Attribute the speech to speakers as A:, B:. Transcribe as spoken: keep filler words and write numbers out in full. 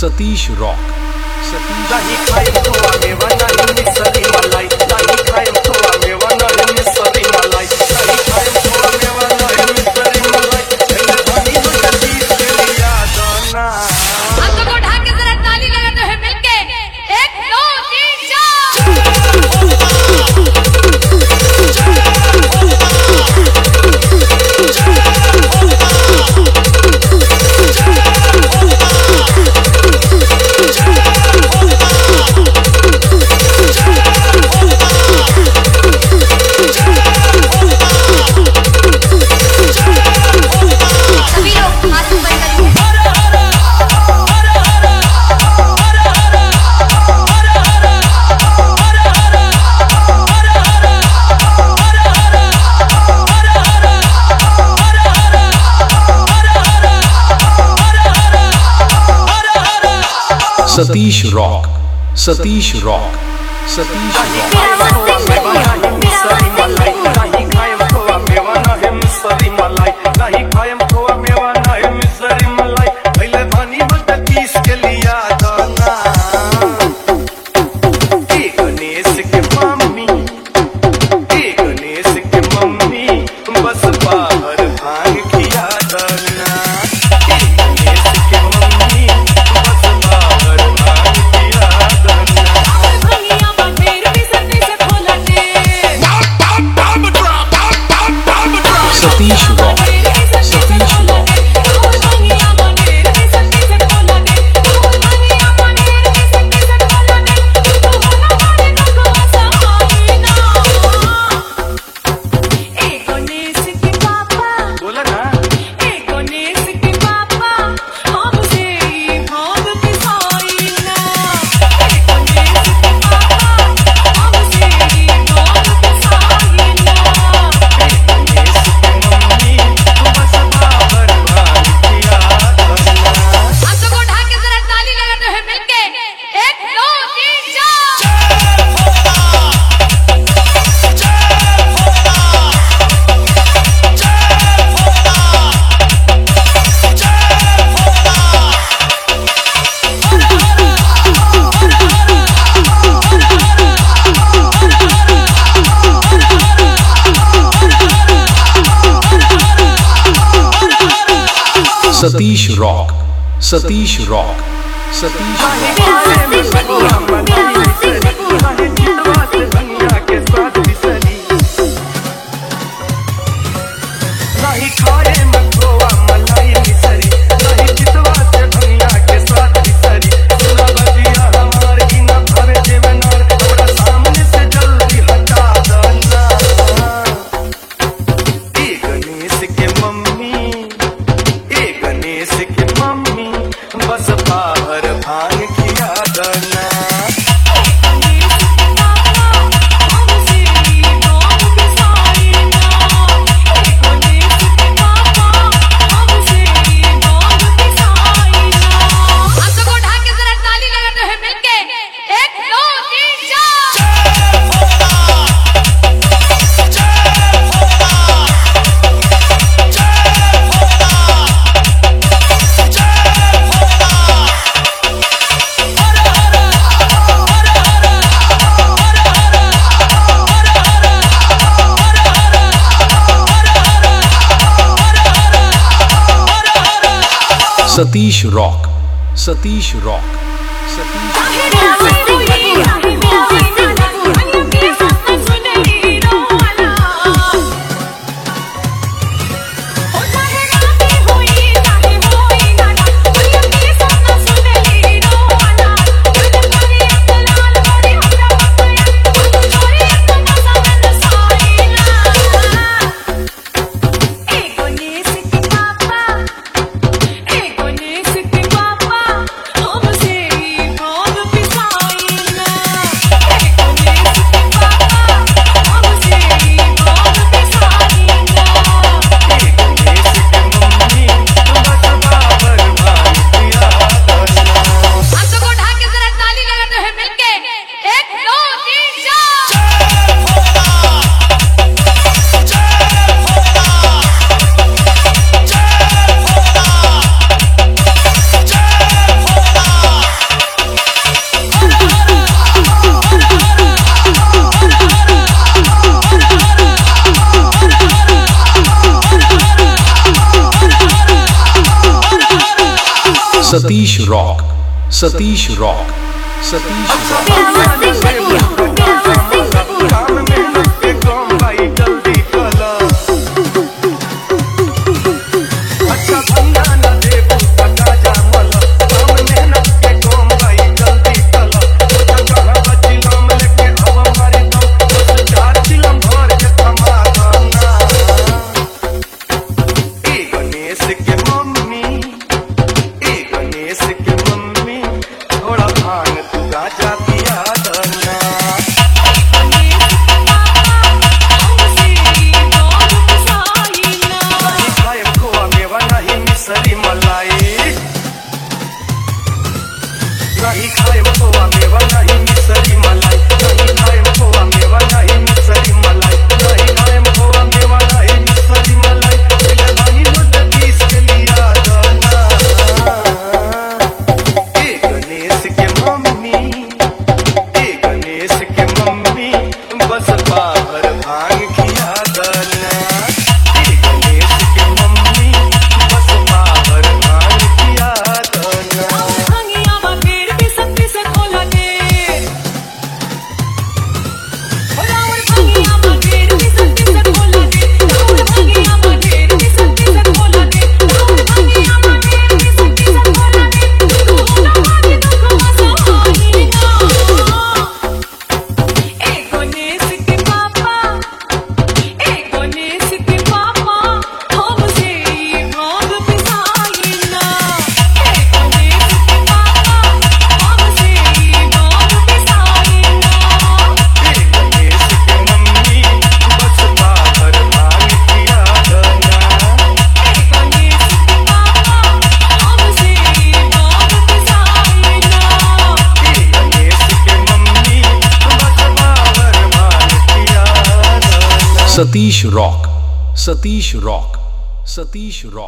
A: Satish rock Satish
B: नाही खायम थोडा मेवा नाही मिसरी मलाई नाही खायम थोडा मेवा नाही मिसरी मलाई नाही खायम थोडा मेवा नाही मिसरी मलाई धनी मस्ती के लिया दाना
C: हम सबको ढाक के जरा ताली लगाते हैं मिलके एक दो तीन
A: Satish rock Satish rock Satish Satish rock Satish rock Satish rock Satish rock Satish Satish rock Satish rock Satish
D: Vamos
A: Satish rock Satish rock Satish rock
B: काम मेहनत के काम भाई जल्दी कला अच्छा भंगा न दे पका जा मला काम मेहनत के काम भाई जल्दी कला कहां बची नाम लेके अब हमारे दम चार चिलम भर के थमा गाना ए गणेश के मम्मी ए गणेश के मम्मी थोड़ा भांग तू गाजा पिया दना मिसरी मलाई नहीं खाए खोआ मेवा नहीं मिसरी मलाई नहीं खाए खोआ मेवा नहीं मिसरी मलाई नहीं खाए खोआ मेवा नहीं मिसरी मलाई नहीं मुझे बीस के लिया दाना ए गणेश के मम्मी ए गणेश के मम्मी बस बाहर भांग खिया दाना ए गणेश के मम्मी बस बाहर भांग खिया दाना
D: भांगिया में पेड़ भी शक्ति से खोला के रावण भांगिया में पेड़ भी शक्ति से खोला के रावण भांगिया में पेड़ भी शक्ति से खोला के रावण भांगिया में पेड़ भी शक्ति से खोला के तू ना भागी तो कहां सहायेगा ए गणेश के पापा ए गणेश के पापा हमसे भाग पिसाई ना ए गणेश के पापा हमसे भाग पिसाई ना
B: ए गणेश के मम्मी बस बाहर भांग खिया दाना
D: ए गणेश के पापा हमसे भाग पिसाई ना
B: ए गणेश के मम्मी बस बाहर भांग खिया दाना
A: Satish rock Satish rock Satish rock